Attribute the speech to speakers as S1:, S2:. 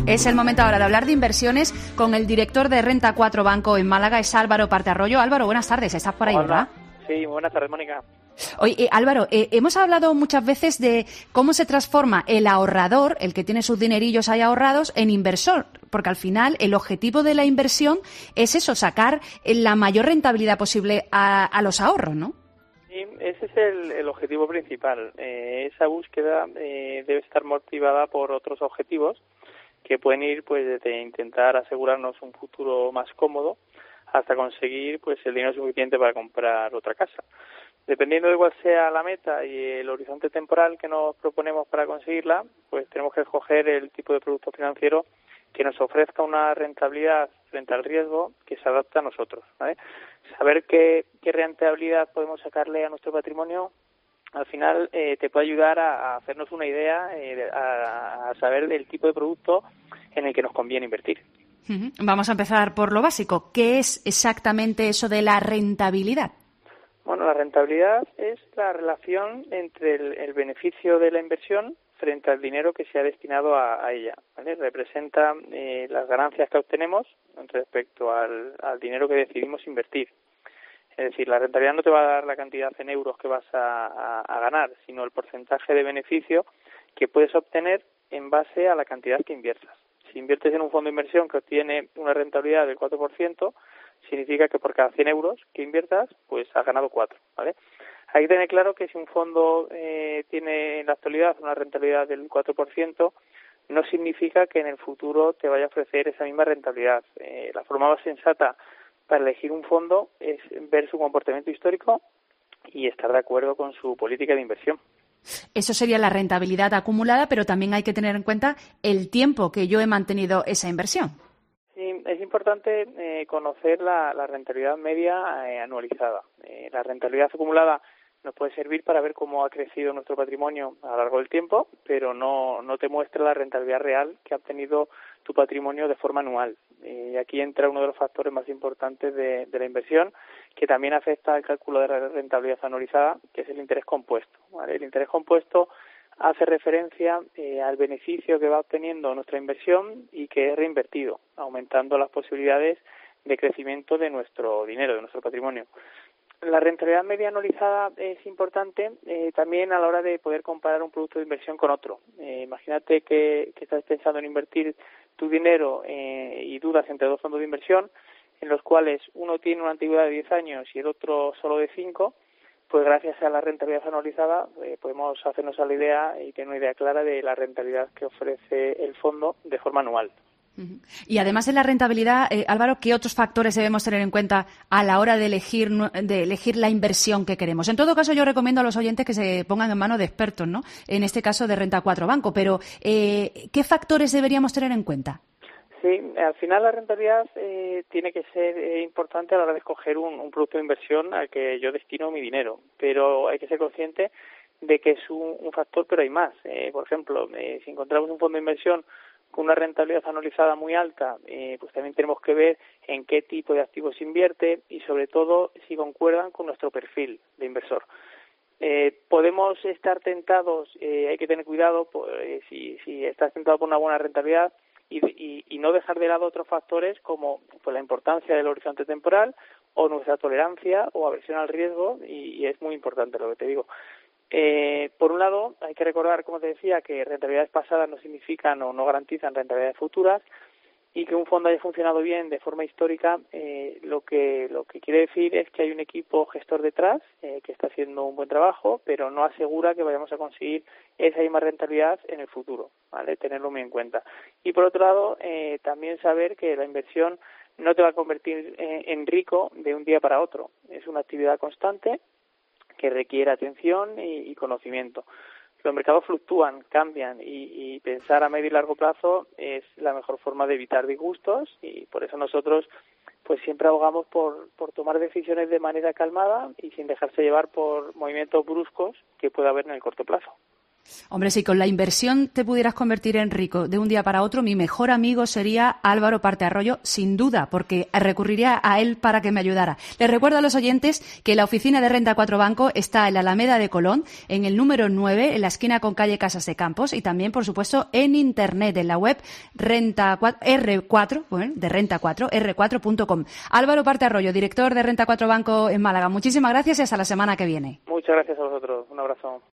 S1: Es el momento ahora de hablar de inversiones con el director de Renta 4 Banco en Málaga, es Álvaro Parterrollo. Álvaro, buenas tardes, estás por ahí,
S2: Hola.
S1: ¿verdad?
S2: Sí, buenas tardes, Mónica.
S1: Oye, Álvaro, hemos hablado muchas veces de cómo se transforma el ahorrador, el que tiene sus dinerillos ahí ahorrados, en inversor, porque al final el objetivo de la inversión es eso, sacar la mayor rentabilidad posible a los ahorros, ¿no?
S2: Sí, ese es el objetivo principal. Esa búsqueda debe estar motivada por otros objetivos que pueden ir pues desde intentar asegurarnos un futuro más cómodo hasta conseguir pues el dinero suficiente para comprar otra casa. Dependiendo de cuál sea la meta y el horizonte temporal que nos proponemos para conseguirla, pues tenemos que escoger el tipo de producto financiero que nos ofrezca una rentabilidad frente al riesgo que se adapte a nosotros, ¿vale? Saber qué rentabilidad podemos sacarle a nuestro patrimonio al final te puede ayudar a hacernos una idea, a saber el tipo de producto en el que nos conviene invertir.
S1: Vamos a empezar por lo básico. ¿Qué es exactamente eso de la rentabilidad?
S2: Bueno, la rentabilidad es la relación entre el beneficio de la inversión frente al dinero que se ha destinado a ella, ¿vale? Representa las ganancias que obtenemos respecto al dinero que decidimos invertir. Es decir, la rentabilidad no te va a dar la cantidad en euros que vas a ganar, sino el porcentaje de beneficio que puedes obtener en base a la cantidad que inviertas. Si inviertes en un fondo de inversión que obtiene una rentabilidad del 4%, significa que por cada 100 euros que inviertas, pues has ganado 4, ¿vale? Hay que tener claro que si un fondo tiene en la actualidad una rentabilidad del 4%, no significa que en el futuro te vaya a ofrecer esa misma rentabilidad. La forma más sensata para elegir un fondo es ver su comportamiento histórico y estar de acuerdo con su política de inversión.
S1: Eso sería la rentabilidad acumulada, pero también hay que tener en cuenta el tiempo que yo he mantenido esa inversión.
S2: Sí, es importante conocer la rentabilidad media anualizada. La rentabilidad acumulada nos puede servir para ver cómo ha crecido nuestro patrimonio a lo largo del tiempo, pero no te muestra la rentabilidad real que ha obtenido tu patrimonio de forma anual. Y aquí entra uno de los factores más importantes de la inversión, que también afecta al cálculo de la rentabilidad anualizada, que es el interés compuesto, ¿vale? El interés compuesto hace referencia al beneficio que va obteniendo nuestra inversión y que es reinvertido, aumentando las posibilidades de crecimiento de nuestro dinero, de nuestro patrimonio. La rentabilidad media anualizada es importante también a la hora de poder comparar un producto de inversión con otro. Imagínate que estás pensando en invertir tu dinero y dudas entre dos fondos de inversión, en los cuales uno tiene una antigüedad de 10 años y el otro solo de 5, pues gracias a la rentabilidad anualizada podemos hacernos a la idea y tener una idea clara de la rentabilidad que ofrece el fondo de forma anual.
S1: Y además de la rentabilidad, Álvaro, ¿qué otros factores debemos tener en cuenta a la hora de elegir la inversión que queremos? En todo caso, yo recomiendo a los oyentes que se pongan en manos de expertos, ¿no? En este caso de Renta 4 Banco. Pero, ¿qué factores deberíamos tener en cuenta?
S2: Sí, al final la rentabilidad tiene que ser importante a la hora de escoger un producto de inversión al que yo destino mi dinero. Pero hay que ser consciente de que es un factor, pero hay más. Por ejemplo, si encontramos un fondo de inversión con una rentabilidad anualizada muy alta, pues también tenemos que ver en qué tipo de activos invierte y sobre todo si concuerdan con nuestro perfil de inversor. Podemos estar tentados, hay que tener cuidado si estás tentado por una buena rentabilidad y no dejar de lado otros factores como pues la importancia del horizonte temporal o nuestra tolerancia o aversión al riesgo y es muy importante lo que te digo. Por un lado, hay que recordar, como te decía, que rentabilidades pasadas no significan o no garantizan rentabilidades futuras y que un fondo haya funcionado bien de forma histórica, lo que quiere decir es que hay un equipo gestor detrás que está haciendo un buen trabajo, pero no asegura que vayamos a conseguir esa misma rentabilidad en el futuro, ¿vale? Tenerlo muy en cuenta. Y por otro lado, también saber que la inversión no te va a convertir en rico de un día para otro. Es una actividad constante que requiere atención y conocimiento. Los mercados fluctúan, cambian y pensar a medio y largo plazo es la mejor forma de evitar disgustos y por eso nosotros pues siempre abogamos por tomar decisiones de manera calmada y sin dejarse llevar por movimientos bruscos que pueda haber en el corto plazo.
S1: Hombre, si con la inversión te pudieras convertir en rico de un día para otro, mi mejor amigo sería Álvaro Parte Arroyo, sin duda, porque recurriría a él para que me ayudara. Les recuerdo a los oyentes que la oficina de Renta 4 Banco está en la Alameda de Colón, en el número 9, en la esquina con calle Casas de Campos, y también, por supuesto, en Internet, en la web R4, de Renta 4, r4.com. Álvaro Parte Arroyo, director de Renta 4 Banco en Málaga. Muchísimas gracias y hasta la semana que viene.
S2: Muchas gracias a vosotros. Un abrazo.